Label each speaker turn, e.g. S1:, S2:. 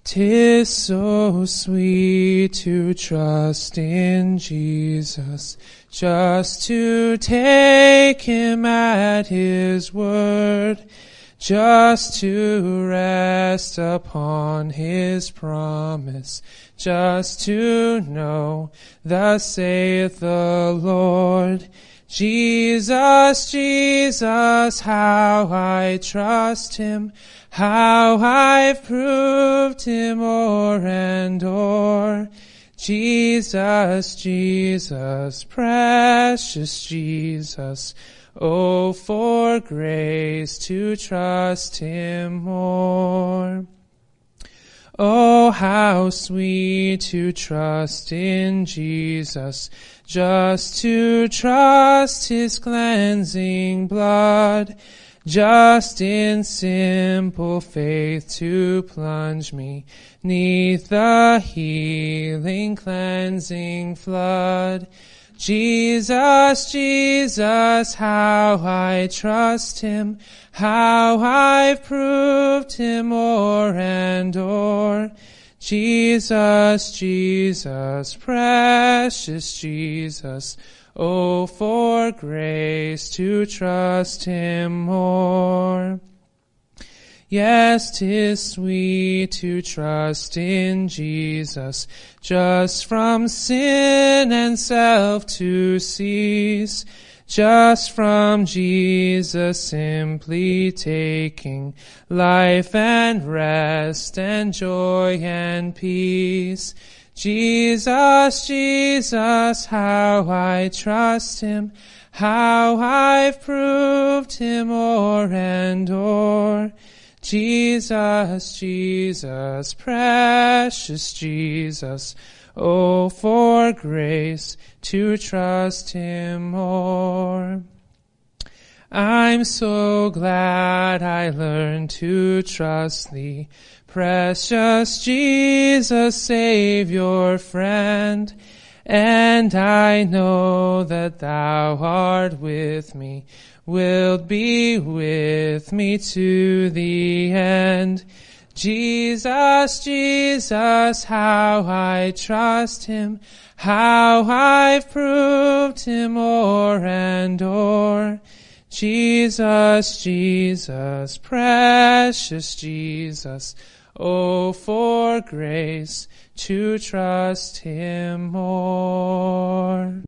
S1: 'Tis so sweet to trust in Jesus, just to take him at his word, just to rest upon his promise, just to know, thus saith the Lord. Jesus, Jesus, how I trust him, how I've proved him o'er and o'er. Jesus, Jesus, precious Jesus, oh, for grace to trust him more. Oh, how sweet to trust in Jesus, just to trust his cleansing blood, just in simple faith to plunge me 'neath the healing cleansing flood. Jesus, Jesus, how I trust him, how I've proved him o'er and o'er. Jesus, Jesus, precious Jesus, oh, for grace to trust him more. Yes, 'tis sweet to trust in Jesus, just from sin and self to cease, just from Jesus simply taking life and rest and joy and peace. Jesus, Jesus, how I trust him, how I've proved him o'er and o'er. Jesus, Jesus, precious Jesus, oh, for grace to trust him more. I'm so glad I learned to trust thee, precious Jesus, Savior, friend, and I know that thou art with me, wilt be with me to the end. Jesus, Jesus, how I trust him, how I've proved him o'er and o'er. Jesus, Jesus, precious Jesus, oh, for grace to trust him more.